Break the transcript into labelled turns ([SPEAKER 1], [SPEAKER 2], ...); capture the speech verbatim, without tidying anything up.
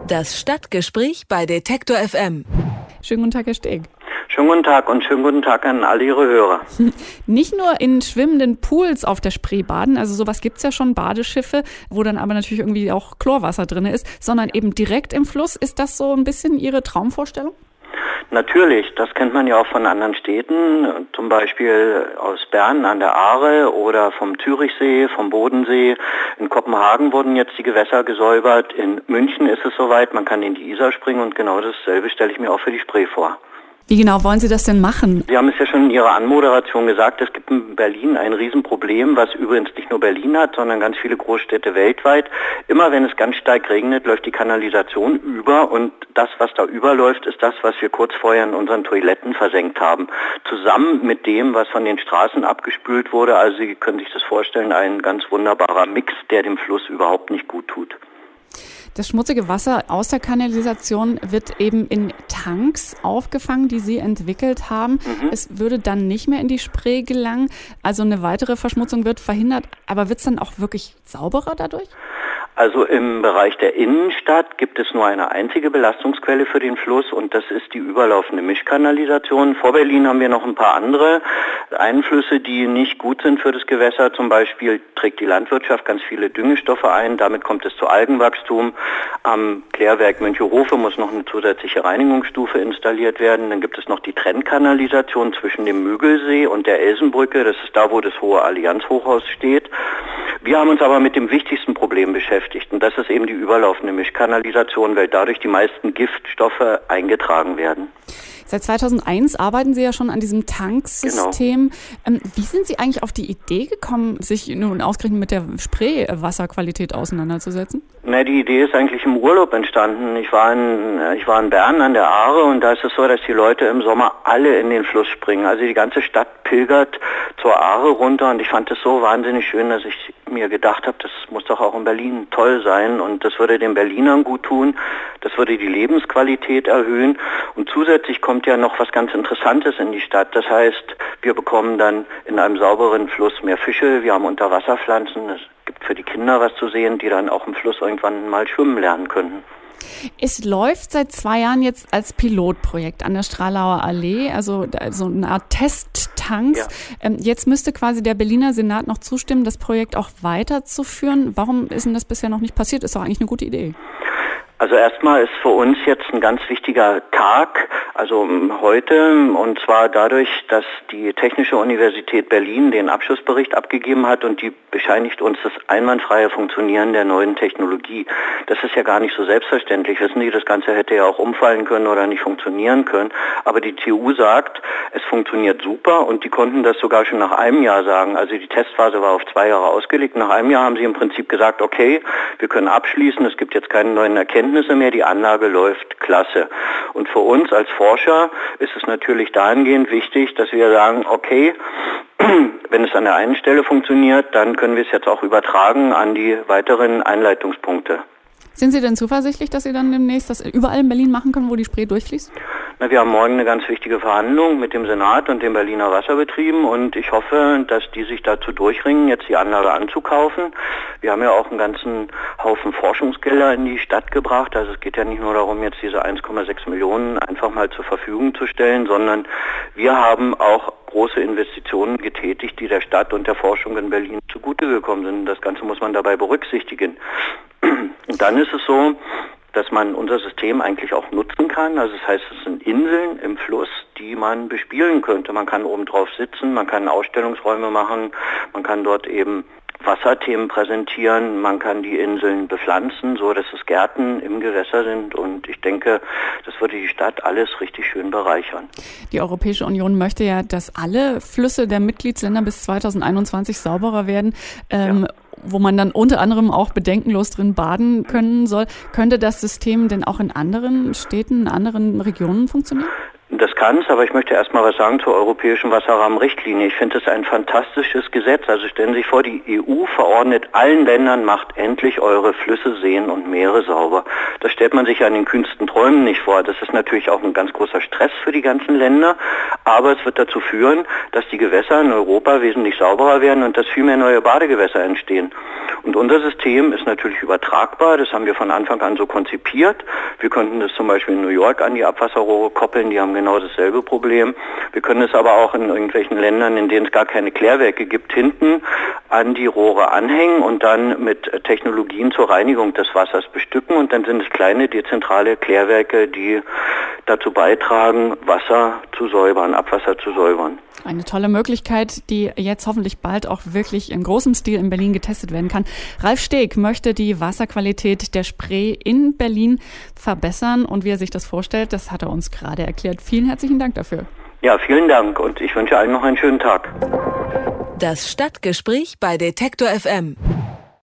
[SPEAKER 1] Das Stadtgespräch bei Detektor F M.
[SPEAKER 2] Schönen guten Tag, Herr Steg.
[SPEAKER 3] Schönen guten Tag und schönen guten Tag an alle Ihre Hörer.
[SPEAKER 2] Nicht nur in schwimmenden Pools auf der Spree baden, also sowas gibt's ja schon, Badeschiffe, wo dann aber natürlich irgendwie auch Chlorwasser drin ist, sondern eben direkt im Fluss. Ist das so ein bisschen Ihre Traumvorstellung?
[SPEAKER 3] Natürlich, das kennt man ja auch von anderen Städten, zum Beispiel aus Bern an der Aare oder vom Zürichsee, vom Bodensee. In Kopenhagen wurden jetzt die Gewässer gesäubert, in München ist es soweit, man kann in die Isar springen und genau dasselbe stelle ich mir auch für die Spree vor.
[SPEAKER 2] Wie genau wollen Sie das denn machen?
[SPEAKER 3] Sie haben es ja schon in Ihrer Anmoderation gesagt, es gibt in Berlin ein Riesenproblem, was übrigens nicht nur Berlin hat, sondern ganz viele Großstädte weltweit. Immer wenn es ganz stark regnet, läuft die Kanalisation über und das, was da überläuft, ist das, was wir kurz vorher in unseren Toiletten versenkt haben. Zusammen mit dem, was von den Straßen abgespült wurde, also Sie können sich das vorstellen, ein ganz wunderbarer Mix, der dem Fluss überhaupt nicht gut tut.
[SPEAKER 2] Das schmutzige Wasser aus der Kanalisation wird eben in Tanks aufgefangen, die Sie entwickelt haben. Mhm. Es würde dann nicht mehr in die Spree gelangen, also eine weitere Verschmutzung wird verhindert. Aber wird es dann auch wirklich sauberer dadurch?
[SPEAKER 3] Also im Bereich der Innenstadt gibt es nur eine einzige Belastungsquelle für den Fluss und das ist die überlaufende Mischkanalisation. Vor Berlin haben wir noch ein paar andere Einflüsse, die nicht gut sind für das Gewässer. Zum Beispiel trägt die Landwirtschaft ganz viele Düngestoffe ein, damit kommt es zu Algenwachstum. Am Klärwerk Münchehofe muss noch eine zusätzliche Reinigungsstufe installiert werden. Dann gibt es noch die Trennkanalisation zwischen dem Müggelsee und der Elsenbrücke. Das ist da, wo das hohe Allianz-Hochhaus steht. Wir haben uns aber mit dem wichtigsten Problem beschäftigt und das ist eben die überlaufende Mischkanalisation, weil dadurch die meisten Giftstoffe eingetragen werden.
[SPEAKER 2] Seit zweitausendeins arbeiten Sie ja schon an diesem Tanksystem. Genau. Wie sind Sie eigentlich auf die Idee gekommen, sich nun ausgerechnet mit der Spreewasserqualität auseinanderzusetzen?
[SPEAKER 3] Na, die Idee ist eigentlich im Urlaub entstanden. Ich war in, ich war in Bern an der Aare und da ist es so, dass die Leute im Sommer alle in den Fluss springen. Also die ganze Stadt pilgert zur Aare runter und ich fand es so wahnsinnig schön, dass ich mir gedacht habe, das muss doch auch in Berlin toll sein und das würde den Berlinern gut tun, das würde die Lebensqualität erhöhen und zusätzlich kommt ja noch was ganz Interessantes in die Stadt. Das heißt, wir bekommen dann in einem sauberen Fluss mehr Fische, wir haben Unterwasserpflanzen, es gibt für die Kinder was zu sehen, die dann auch im Fluss irgendwann mal schwimmen lernen können.
[SPEAKER 2] Es läuft seit zwei Jahren jetzt als Pilotprojekt an der Stralauer Allee, also so eine Art Testtanks. Ja. Jetzt müsste quasi der Berliner Senat noch zustimmen, das Projekt auch weiterzuführen. Warum ist denn das bisher noch nicht passiert? Ist doch eigentlich eine gute Idee.
[SPEAKER 3] Also erstmal ist für uns jetzt ein ganz wichtiger Tag, also heute, und zwar dadurch, dass die Technische Universität Berlin den Abschlussbericht abgegeben hat und die bescheinigt uns das einwandfreie Funktionieren der neuen Technologie. Das ist ja gar nicht so selbstverständlich, wissen Sie, das Ganze hätte ja auch umfallen können oder nicht funktionieren können, aber die T U sagt, es funktioniert super und die konnten das sogar schon nach einem Jahr sagen, also die Testphase war auf zwei Jahre ausgelegt, nach einem Jahr haben sie im Prinzip gesagt, okay, wir können abschließen, es gibt jetzt keine neuen Erkenntnisse mehr, die Anlage läuft klasse. Und für uns als Forscher ist es natürlich dahingehend wichtig, dass wir sagen, okay, wenn es an der einen Stelle funktioniert, dann können wir es jetzt auch übertragen an die weiteren Einleitungspunkte.
[SPEAKER 2] Sind Sie denn zuversichtlich, dass Sie dann demnächst das überall in Berlin machen können, wo die Spree durchfließt?
[SPEAKER 3] Na, wir haben morgen eine ganz wichtige Verhandlung mit dem Senat und den Berliner Wasserbetrieben und ich hoffe, dass die sich dazu durchringen, jetzt die Anlage anzukaufen. Wir haben ja auch einen ganzen Haufen Forschungsgelder in die Stadt gebracht. Also es geht ja nicht nur darum, jetzt diese eins Komma sechs Millionen einfach mal zur Verfügung zu stellen, sondern wir haben auch große Investitionen getätigt, die der Stadt und der Forschung in Berlin zugute gekommen sind. Das Ganze muss man dabei berücksichtigen. Und dann ist es so, dass man unser System eigentlich auch nutzen kann. Also das heißt, es sind Inseln im Fluss, die man bespielen könnte. Man kann oben drauf sitzen, man kann Ausstellungsräume machen, man kann dort eben Wasserthemen präsentieren, man kann die Inseln bepflanzen, so dass es Gärten im Gewässer sind und ich denke, das würde die Stadt alles richtig schön bereichern.
[SPEAKER 2] Die Europäische Union möchte ja, dass alle Flüsse der Mitgliedsländer bis zweitausendeinundzwanzig sauberer werden, ähm, ja. wo man dann unter anderem auch bedenkenlos drin baden können soll. Könnte das System denn auch in anderen Städten, in anderen Regionen funktionieren?
[SPEAKER 3] Das kann es, aber ich möchte erst mal was sagen zur Europäischen Wasserrahmenrichtlinie. Ich finde es ein fantastisches Gesetz. Also stellen Sie sich vor, die E U verordnet allen Ländern, macht endlich eure Flüsse, Seen und Meere sauber. Das stellt man sich ja in den kühnsten Träumen nicht vor. Das ist natürlich auch ein ganz großer Stress für die ganzen Länder, aber es wird dazu führen, dass die Gewässer in Europa wesentlich sauberer werden und dass viel mehr neue Badegewässer entstehen. Und unser System ist natürlich übertragbar, das haben wir von Anfang an so konzipiert. Wir könnten das zum Beispiel in New York an die Abwasserrohre koppeln, die haben genau dasselbe Problem. Wir können es aber auch in irgendwelchen Ländern, in denen es gar keine Klärwerke gibt, hinten an die Rohre anhängen und dann mit Technologien zur Reinigung des Wassers bestücken. Und dann sind es kleine dezentrale Klärwerke, die dazu beitragen, Wasser zu säubern, Abwasser zu säubern.
[SPEAKER 2] Eine tolle Möglichkeit, die jetzt hoffentlich bald auch wirklich in großem Stil in Berlin getestet werden kann. Ralf Steg möchte die Wasserqualität der Spree in Berlin verbessern und wie er sich das vorstellt, das hat er uns gerade erklärt. Vielen herzlichen Dank dafür.
[SPEAKER 3] Ja, vielen Dank und ich wünsche allen noch einen schönen Tag.
[SPEAKER 1] Das Stadtgespräch bei Detektor F M.